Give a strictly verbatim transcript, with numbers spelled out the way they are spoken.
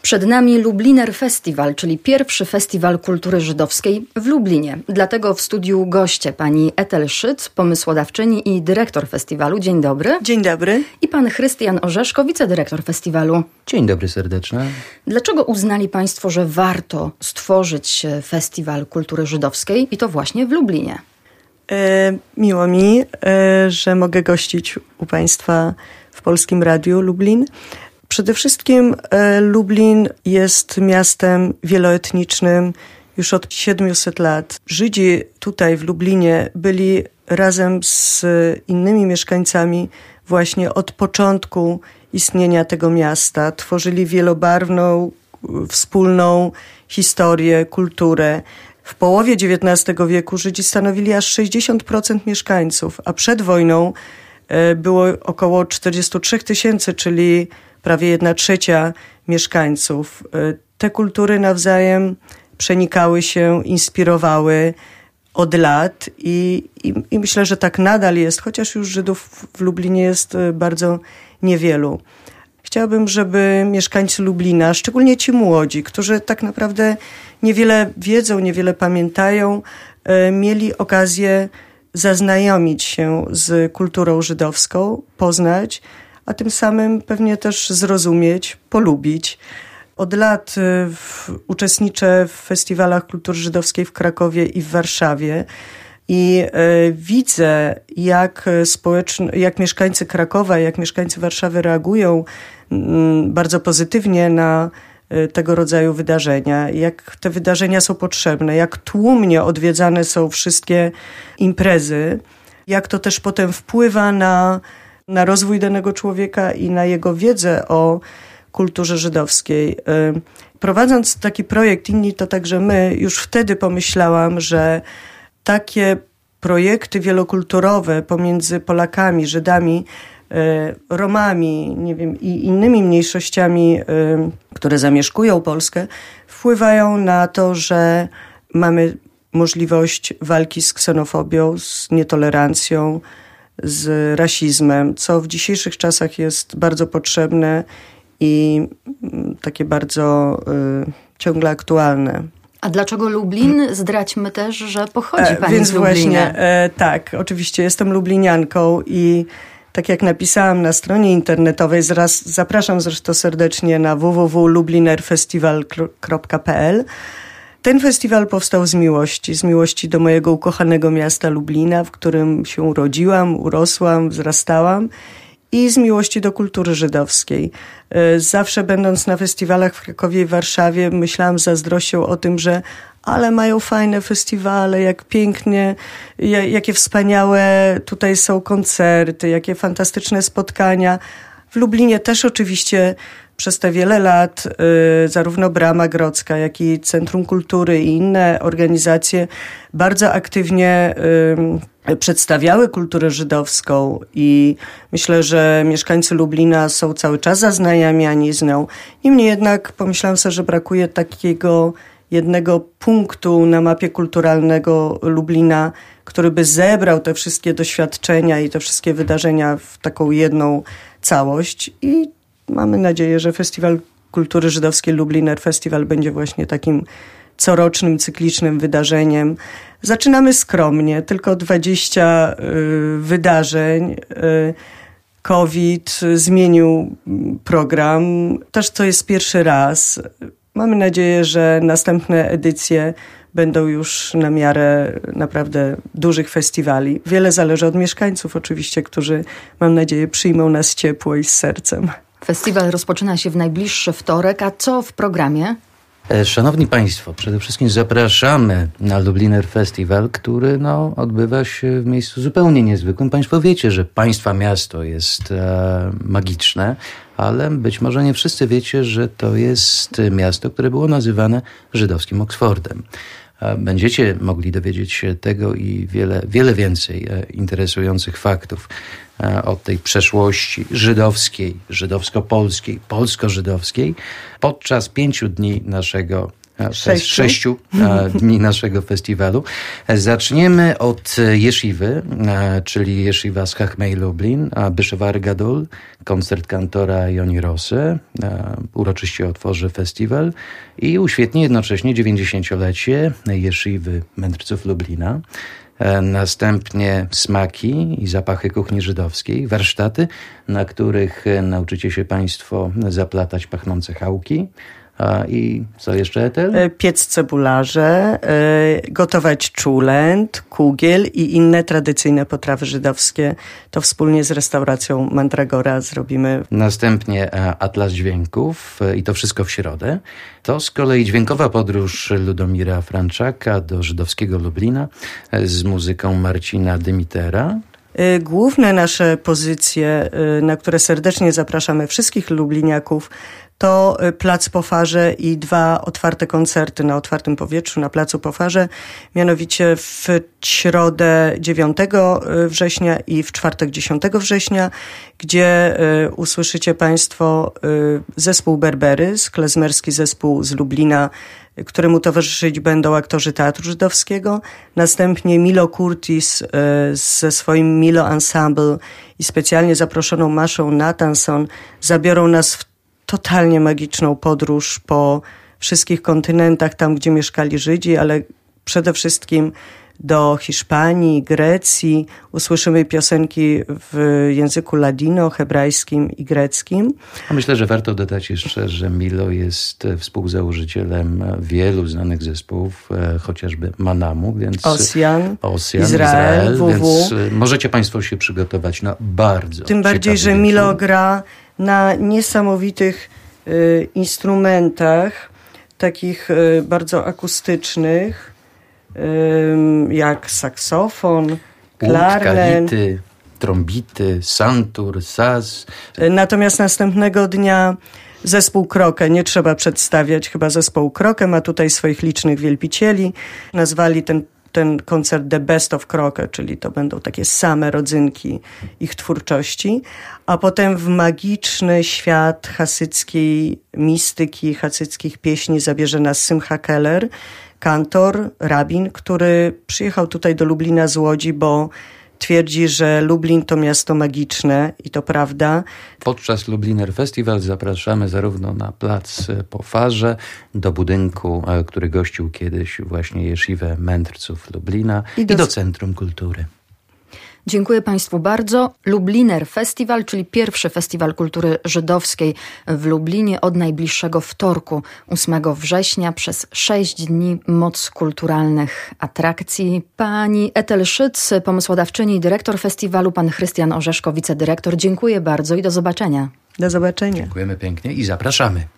Przed nami Lubliner Festiwal, czyli pierwszy festiwal kultury żydowskiej w Lublinie. Dlatego w studiu goście pani Ethel Szyc, pomysłodawczyni i dyrektor festiwalu. Dzień dobry. Dzień dobry. I pan Chrystian Orzeszko, wicedyrektor festiwalu. Dzień dobry serdecznie. Dlaczego uznali państwo, że warto stworzyć festiwal kultury żydowskiej i to właśnie w Lublinie? E, miło mi, e, że mogę gościć u państwa w Polskim Radiu Lublin. Przede wszystkim e, Lublin jest miastem wieloetnicznym już od siedmiuset lat. Żydzi tutaj w Lublinie byli razem z innymi mieszkańcami właśnie od początku istnienia tego miasta. Tworzyli wielobarwną, wspólną historię, kulturę. W połowie dziewiętnastego wieku Żydzi stanowili aż sześćdziesiąt procent mieszkańców, a przed wojną e, było około czterdzieści trzy tysięcy, czyli prawie jedna trzecia mieszkańców. Te kultury nawzajem przenikały się, inspirowały od lat i, i, i myślę, że tak nadal jest, chociaż już Żydów w Lublinie jest bardzo niewielu. Chciałabym, żeby mieszkańcy Lublina, szczególnie ci młodzi, którzy tak naprawdę niewiele wiedzą, niewiele pamiętają, mieli okazję zaznajomić się z kulturą żydowską, poznać, a tym samym pewnie też zrozumieć, polubić. Od lat w, uczestniczę w festiwalach kultury żydowskiej w Krakowie i w Warszawie i y, widzę, jak, społeczn- jak mieszkańcy Krakowa, jak mieszkańcy Warszawy reagują y, bardzo pozytywnie na y, tego rodzaju wydarzenia, jak te wydarzenia są potrzebne, jak tłumnie odwiedzane są wszystkie imprezy, jak to też potem wpływa na na rozwój danego człowieka i na jego wiedzę o kulturze żydowskiej. Prowadząc taki projekt Inni to także my, już wtedy pomyślałam, że takie projekty wielokulturowe pomiędzy Polakami, Żydami, Romami, nie wiem, i innymi mniejszościami, które zamieszkują Polskę, wpływają na to, że mamy możliwość walki z ksenofobią, z nietolerancją, z rasizmem, co w dzisiejszych czasach jest bardzo potrzebne i takie bardzo y, ciągle aktualne. A dlaczego Lublin? Zdradźmy też, że pochodzi pani e, więc z Lublina. Właśnie, e, tak, oczywiście jestem lublinianką i tak jak napisałam na stronie internetowej, zaraz zapraszam zresztą serdecznie na w w w kropka lublinerfestival kropka p l. Ten festiwal powstał z miłości, z miłości do mojego ukochanego miasta Lublina, w którym się urodziłam, urosłam, wzrastałam i z miłości do kultury żydowskiej. Zawsze będąc na festiwalach w Krakowie i Warszawie myślałam z zazdrością o tym, że ale mają fajne festiwale, jak pięknie, jakie wspaniałe tutaj są koncerty, jakie fantastyczne spotkania. W Lublinie też oczywiście przez te wiele lat y, zarówno Brama Grodzka, jak i Centrum Kultury i inne organizacje bardzo aktywnie y, przedstawiały kulturę żydowską i myślę, że mieszkańcy Lublina są cały czas zaznajamiani z nią. Niemniej jednak pomyślałam sobie, że brakuje takiego jednego punktu na mapie kulturalnego Lublina, który by zebrał te wszystkie doświadczenia i te wszystkie wydarzenia w taką jedną całość i mamy nadzieję, że Festiwal Kultury Żydowskiej Lubliner Festiwal będzie właśnie takim corocznym, cyklicznym wydarzeniem. Zaczynamy skromnie, tylko dwadzieścia y, wydarzeń. Y, COVID zmienił program. Też to jest pierwszy raz. Mamy nadzieję, że następne edycje będą już na miarę naprawdę dużych festiwali. Wiele zależy od mieszkańców oczywiście, którzy, mam nadzieję, przyjmą nas ciepło i z sercem. Festiwal rozpoczyna się w najbliższy wtorek, a co w programie? Szanowni Państwo, przede wszystkim zapraszamy na Lubliner Festiwal, który no, odbywa się w miejscu zupełnie niezwykłym. Państwo wiecie, że Państwa miasto jest e, magiczne, ale być może nie wszyscy wiecie, że to jest miasto, które było nazywane żydowskim Oksfordem. Będziecie mogli dowiedzieć się tego i wiele, wiele więcej interesujących faktów o tej przeszłości żydowskiej, żydowsko-polskiej, polsko-żydowskiej podczas pięciu dni naszego Sześciu, sześciu dni naszego festiwalu. Zaczniemy od jeszywy, czyli jeszywa z Chachmei Lublin, Byshevar Gadol, koncert kantora Joni Rosy, uroczyście otworzy festiwal i uświetni jednocześnie dziewięćdziesięciolecie jeszywy mędrców Lublina. Następnie smaki i zapachy kuchni żydowskiej, warsztaty, na których nauczycie się Państwo zaplatać pachnące chałki. A i co jeszcze, Etel? Piec cebularze, gotować czulent, kugiel i inne tradycyjne potrawy żydowskie. To wspólnie z restauracją Mandragora zrobimy. Następnie Atlas Dźwięków i to wszystko w środę. To z kolei dźwiękowa podróż Ludomira Franczaka do żydowskiego Lublina z muzyką Marcina Dymitera. Główne nasze pozycje, na które serdecznie zapraszamy wszystkich lubliniaków, to Plac po Farze i dwa otwarte koncerty na otwartym powietrzu na Placu po Farze, mianowicie w środę dziewiątego września i w czwartek dziesiątego września, gdzie usłyszycie Państwo zespół Berberys, klezmerski zespół z Lublina, któremu towarzyszyć będą aktorzy Teatru Żydowskiego. Następnie Milo Curtis ze swoim Milo Ensemble i specjalnie zaproszoną Maszą Nathanson zabiorą nas w totalnie magiczną podróż po wszystkich kontynentach, tam gdzie mieszkali Żydzi, ale przede wszystkim do Hiszpanii, Grecji. Usłyszymy piosenki w języku ladino, hebrajskim i greckim. A myślę, że warto dodać jeszcze, że Milo jest współzałożycielem wielu znanych zespołów, chociażby Manamu, więc Osjan, Osjan Izrael, Izrael, W W. więc możecie Państwo się przygotować na bardzo Tym bardziej, że Milo gra na niesamowitych y, instrumentach, takich y, bardzo akustycznych, y, jak saksofon, klarnet, kality, trombity, santur, saz. Natomiast następnego dnia zespół Krokę, nie trzeba przedstawiać, chyba zespół Krokę ma tutaj swoich licznych wielbicieli. Nazwali ten ten koncert The Best of Krokę, czyli to będą takie same rodzynki ich twórczości, a potem w magiczny świat hasyckiej mistyki, hasyckich pieśni zabierze nas Simcha Keller, kantor, rabin, który przyjechał tutaj do Lublina z Łodzi, bo twierdzi, że Lublin to miasto magiczne i to prawda. Podczas Lubliner Festival zapraszamy zarówno na Plac po Farze, do budynku, który gościł kiedyś właśnie jesziwę mędrców Lublina i do, i do Centrum Kultury. Dziękuję Państwu bardzo. Lubliner Festival, czyli pierwszy festiwal kultury żydowskiej w Lublinie od najbliższego wtorku, ósmego września, przez sześć dni moc kulturalnych atrakcji. Pani Etel Szyc, pomysłodawczyni i dyrektor festiwalu, pan Chrystian Orzeszko, wicedyrektor. Dziękuję bardzo i do zobaczenia. Do zobaczenia. Dziękujemy pięknie i zapraszamy.